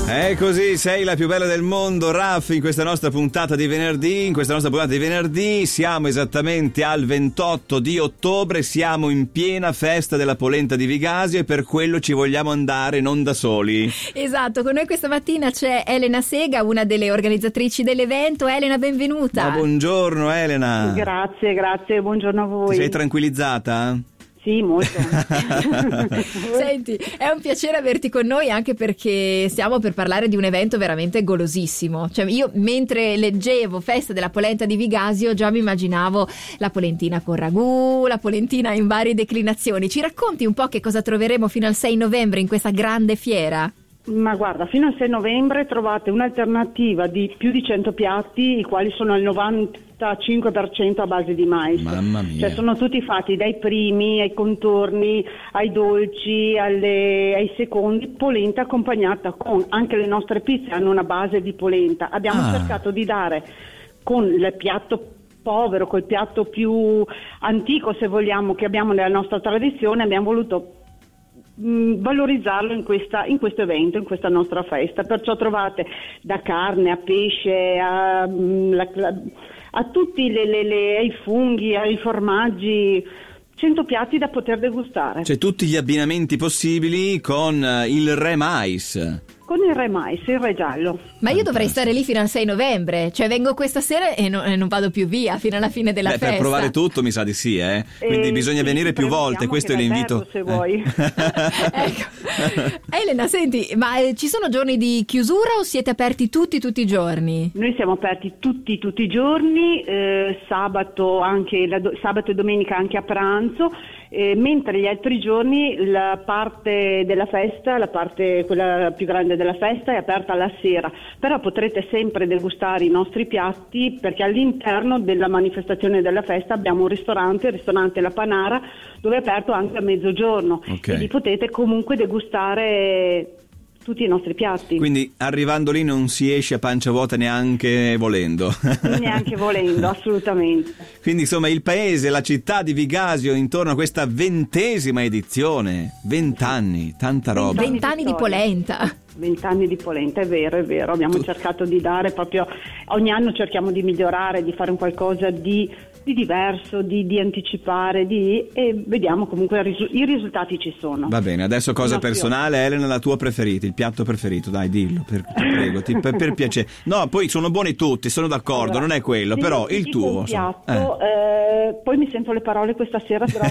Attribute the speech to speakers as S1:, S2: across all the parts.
S1: È così, sei la più bella del mondo, Raf, in questa nostra puntata di venerdì. Siamo esattamente al 28 di ottobre, siamo in piena festa della polenta di Vigasio e per quello ci vogliamo andare non da soli.
S2: Esatto, con noi questa mattina c'è Elena Sega, una delle organizzatrici dell'evento. Elena, benvenuta.
S1: Buongiorno Elena.
S3: Grazie, buongiorno a voi.
S1: Ti sei tranquillizzata?
S3: Sì, molto.
S2: Senti, è un piacere averti con noi anche perché stiamo per parlare di un evento veramente golosissimo. Cioè, io mentre leggevo Festa della Polenta di Vigasio già mi immaginavo la polentina con ragù, la polentina in varie declinazioni. Ci racconti un po' che cosa troveremo fino al 6 novembre in questa grande fiera?
S3: Ma guarda, fino al 6 novembre trovate un'alternativa di più di 100 piatti, i quali sono al 95% a base di mais.
S1: Mamma mia.
S3: Cioè sono tutti fatti dai primi, ai contorni, ai dolci, ai secondi, polenta accompagnata con anche le nostre pizze hanno una base di polenta. Abbiamo cercato di dare con il piatto povero, col piatto più antico, se vogliamo, che abbiamo nella nostra tradizione, abbiamo voluto valorizzarlo in questo evento, in questa nostra festa. Perciò trovate da carne a pesce a tutti ai funghi, ai formaggi, 100 piatti da poter degustare.
S1: C'è tutti gli abbinamenti possibili con il re mais.
S3: Con il re mais, il re giallo.
S2: Ma io dovrei stare lì fino al 6 novembre, cioè vengo questa sera e non vado più via fino alla fine della festa.
S1: Per provare tutto mi sa di sì, quindi bisogna venire più volte, questo è l'invito.
S3: Se vuoi.
S2: Ecco. Elena, senti, ma ci sono giorni di chiusura o siete aperti tutti i giorni?
S3: Noi siamo aperti tutti i giorni, sabato e domenica anche a pranzo, mentre gli altri giorni la parte della festa, quella più grande della festa, è aperta alla sera, però potrete sempre degustare i nostri piatti perché all'interno della manifestazione della festa abbiamo un ristorante, il ristorante La Panara, dove è aperto anche a mezzogiorno.
S1: Okay.
S3: Quindi potete comunque degustare tutti i nostri piatti.
S1: Quindi arrivando lì non si esce a pancia vuota neanche volendo.
S3: Neanche volendo, assolutamente.
S1: Quindi insomma il paese, la città di Vigasio intorno a questa 20ª edizione, 20 anni, tanta roba.
S2: 20 anni di polenta.
S3: 20 anni di polenta, è vero, abbiamo cercato di dare proprio, ogni anno cerchiamo di migliorare, di fare un qualcosa di diverso, di anticipare, e vediamo comunque i risultati ci sono.
S1: Va bene, adesso cosa personale, Elena, la tua preferita, il piatto preferito, dai dillo, ti prego, per piacere. No, poi sono buoni tutti, sono d'accordo, allora, non è quello, però il tuo.
S3: Un piatto, poi mi sento le parole questa sera, però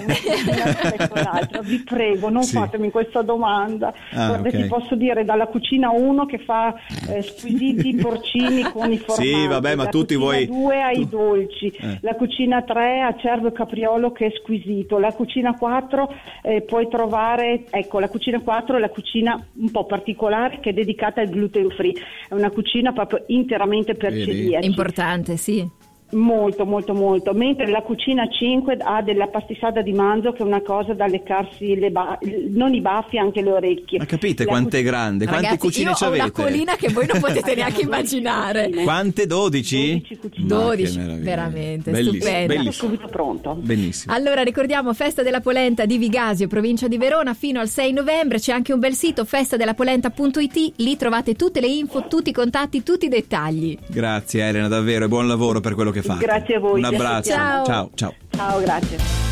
S3: l'altro. Vi prego, non fatemi questa domanda. Guarda, ti posso dire dalla cucina 1 che fa squisiti porcini con i formaggi.
S1: Sì, vabbè, ma tutti voi.
S3: La cucina 2 ai dolci, la cucina 3 a cervo e capriolo che è squisito, la cucina 4 puoi trovare, ecco, la cucina 4 è la cucina un po' particolare che è dedicata al gluten free, è una cucina proprio interamente per celiaci.
S2: Importante, sì.
S3: Molto, mentre la cucina 5 ha della pastissada di manzo che è una cosa da leccarsi non i baffi, anche le orecchie.
S1: Ma capite quanto è grande?
S2: Ragazzi,
S1: quante cucine
S2: io
S1: c'avete?
S2: Ho una colina che voi non potete neanche immaginare.
S1: Quante? 12?
S2: 12, veramente, stupendo.
S3: Bellissimo. Subito pronto.
S1: Benissimo.
S2: Allora ricordiamo Festa della Polenta di Vigasio, provincia di Verona, fino al 6 novembre. C'è anche un bel sito, festadelapolenta.it, lì trovate tutte le info, tutti i contatti, tutti i dettagli.
S1: Grazie Elena, davvero, e buon lavoro per quello che fate.
S3: Grazie a voi.
S1: Un abbraccio.
S2: Ciao.
S1: Ciao.
S3: Ciao, grazie.